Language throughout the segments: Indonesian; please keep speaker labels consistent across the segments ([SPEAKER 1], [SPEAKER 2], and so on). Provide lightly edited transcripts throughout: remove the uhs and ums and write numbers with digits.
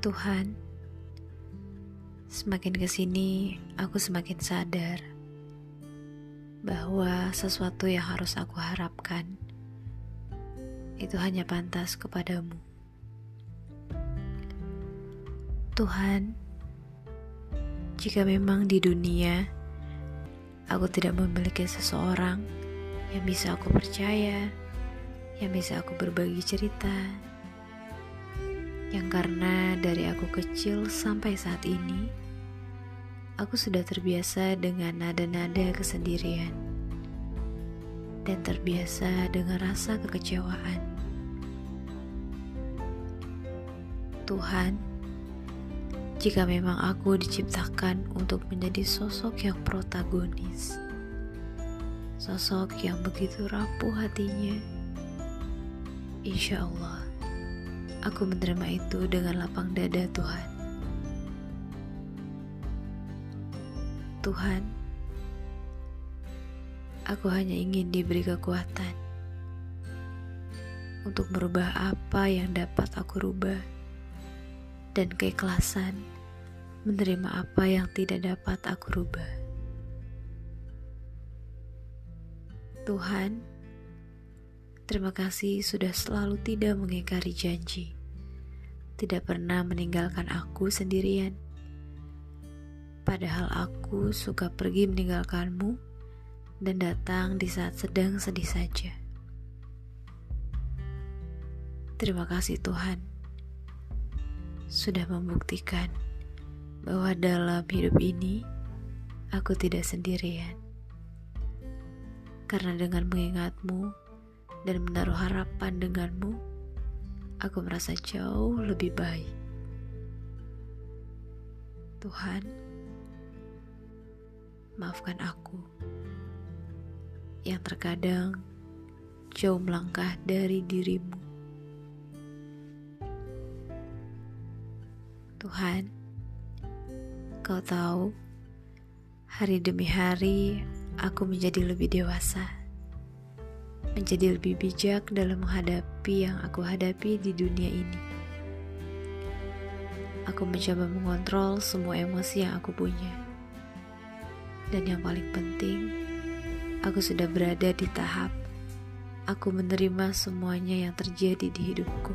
[SPEAKER 1] Tuhan, semakin kesini aku semakin sadar bahwa sesuatu yang harus aku harapkan itu hanya pantas kepadamu. Tuhan, jika memang di dunia aku tidak memiliki seseorang yang bisa aku percaya, yang bisa aku berbagi cerita, yang karena dari aku kecil sampai saat ini aku sudah terbiasa dengan nada-nada kesendirian dan terbiasa dengan rasa kekecewaan. Tuhan, jika memang aku diciptakan untuk menjadi sosok yang protagonis, sosok yang begitu rapuh hatinya, insya Allah aku menerima itu dengan lapang dada. Tuhan, aku hanya ingin diberi kekuatan untuk merubah apa yang dapat aku rubah dan keikhlasan menerima apa yang tidak dapat aku rubah. Tuhan, terima kasih sudah selalu tidak mengingkari janji, tidak pernah meninggalkan aku sendirian. Padahal aku suka pergi meninggalkanmu dan datang di saat sedang sedih saja. Terima kasih Tuhan, sudah membuktikan bahwa dalam hidup ini aku tidak sendirian. Karena dengan mengingatmu dan menaruh harapan denganmu, aku merasa jauh lebih baik. Tuhan, maafkan aku yang terkadang jauh melangkah dari dirimu. Tuhan, Kau tahu, hari demi hari aku menjadi lebih dewasa, menjadi lebih bijak dalam menghadapi yang aku hadapi di dunia ini. Aku mencoba mengontrol semua emosi yang aku punya. Dan yang paling penting, aku sudah berada di tahap aku menerima semuanya yang terjadi di hidupku.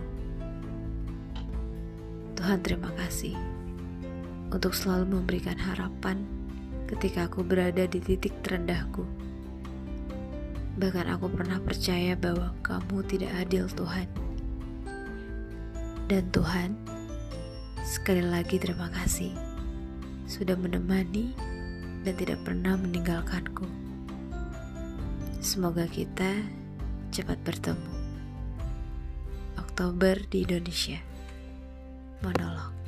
[SPEAKER 1] Tuhan, terima kasih untuk selalu memberikan harapan ketika aku berada di titik terendahku. Bahkan aku pernah percaya bahwa kamu tidak adil, Tuhan. Dan Tuhan, sekali lagi terima kasih sudah menemani dan tidak pernah meninggalkanku. Semoga kita cepat bertemu. Oktober di Indonesia. Monolog.